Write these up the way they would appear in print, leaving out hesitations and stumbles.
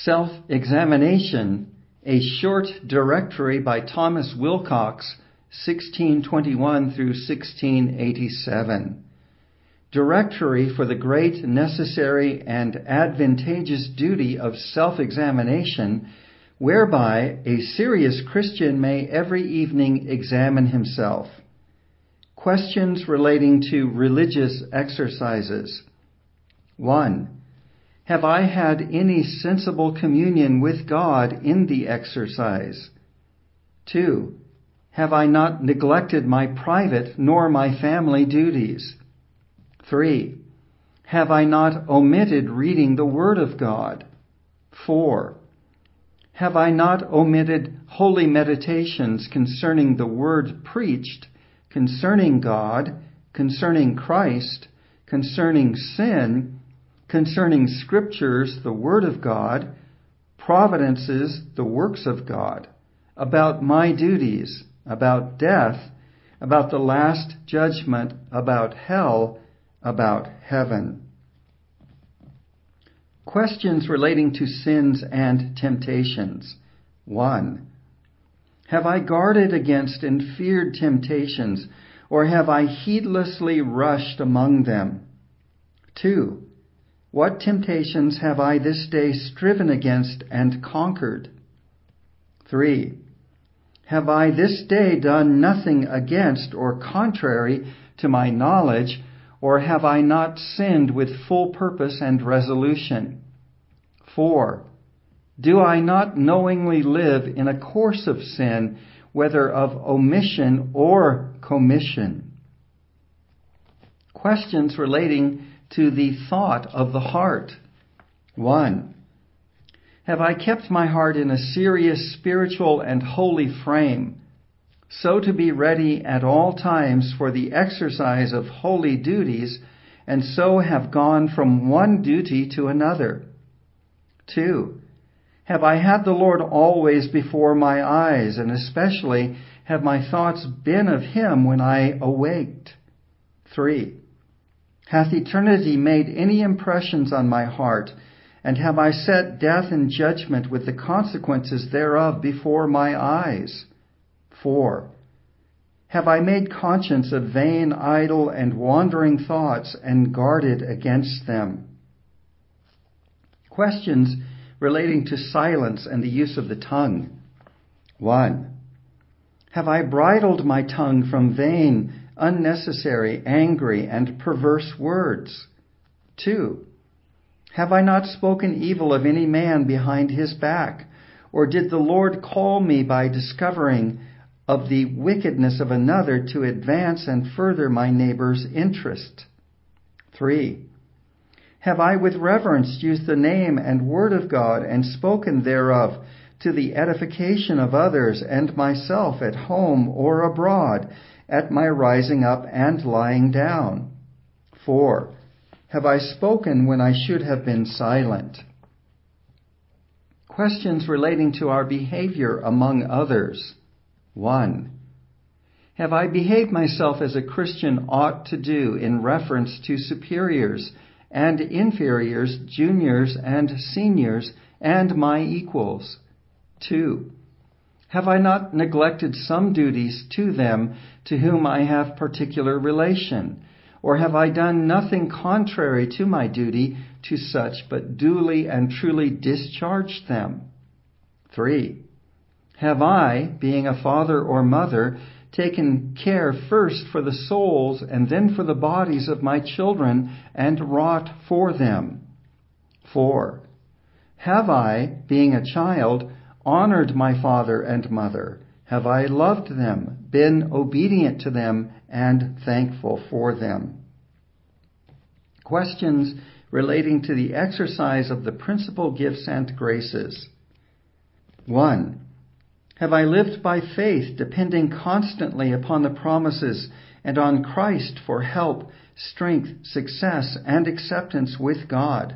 Self-Examination, a short directory by Thomas Wilcox, 1621 through 1687. Directory for the great, necessary, and advantageous duty of self-examination, whereby a serious Christian may every evening examine himself. Questions relating to religious exercises. 1. Have I had any sensible communion with God in the exercise? 2. Have I not neglected my private nor my family duties? 3. Have I not omitted reading the Word of God? 4. Have I not omitted holy meditations concerning the Word preached, concerning God, concerning Christ, concerning sin, concerning Scriptures, the Word of God, providences, the works of God, about my duties, about death, about the last judgment, about hell, about heaven? Questions relating to sins and temptations. 1. Have I guarded against and feared temptations, or have I heedlessly rushed among them? 2. What temptations have I this day striven against and conquered? 3. Have I this day done nothing against or contrary to my knowledge, or have I not sinned with full purpose and resolution? 4. Do I not knowingly live in a course of sin, whether of omission or commission? Questions relating to the thought of the heart. 1. Have I kept my heart in a serious spiritual and holy frame, so to be ready at all times for the exercise of holy duties, and so have gone from one duty to another? 2. Have I had the Lord always before my eyes, and especially have my thoughts been of Him when I awaked? 3. Hath eternity made any impressions on my heart, and have I set death and judgment with the consequences thereof before my eyes? 4. Have I made conscience of vain, idle, and wandering thoughts, and guarded against them? Questions relating to silence and the use of the tongue. 1. Have I bridled my tongue from vain, unnecessary, angry, and perverse words? 2. Have I not spoken evil of any man behind his back? Or did the Lord call me by discovering of the wickedness of another to advance and further my neighbor's interest? 3. Have I with reverence used the name and word of God and spoken thereof to the edification of others and myself at home or abroad, at my rising up and lying down? 4. Have I spoken when I should have been silent? Questions relating to our behavior among others. 1. Have I behaved myself as a Christian ought to do in reference to superiors and inferiors, juniors and seniors, and my equals? 2. Have I not neglected some duties to them to whom I have particular relation? Or have I done nothing contrary to my duty to such, but duly and truly discharged them? 3. Have I, being a father or mother, taken care first for the souls and then for the bodies of my children, and wrought for them? 4. Have I, being a child, honored my father and mother? Have I loved them, been obedient to them, and thankful for them? Questions relating to the exercise of the principal gifts and graces. 1. Have I lived by faith, depending constantly upon the promises and on Christ for help, strength, success, and acceptance with God?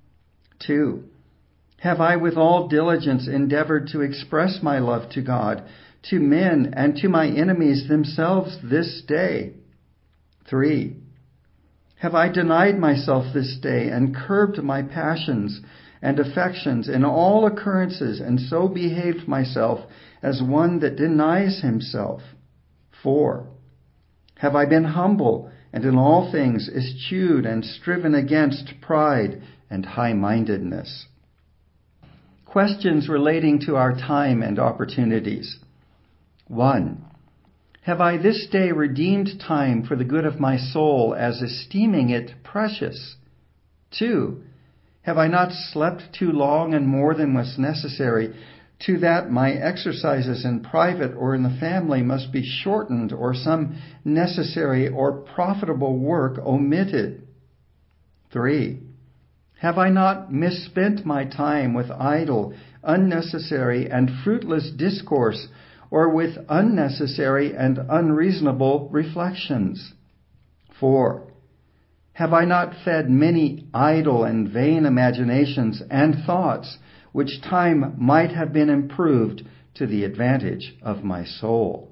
2. Have I with all diligence endeavored to express my love to God, to men, and to my enemies themselves this day? 3. Have I denied myself this day and curbed my passions, and affections in all occurrences, and so behaved myself as one that denies himself? 4. Have I been humble, and in all things eschewed and striven against pride and high-mindedness? Questions relating to our time and opportunities. 1. Have I this day redeemed time for the good of my soul, as esteeming it precious? 2. Have I not slept too long and more than was necessary, to that my exercises in private or in the family must be shortened, or some necessary or profitable work omitted? 3. Have I not misspent my time with idle, unnecessary, and fruitless discourse, or with unnecessary and unreasonable reflections? 4. Have I not fed many idle and vain imaginations and thoughts, which time might have been improved to the advantage of my soul?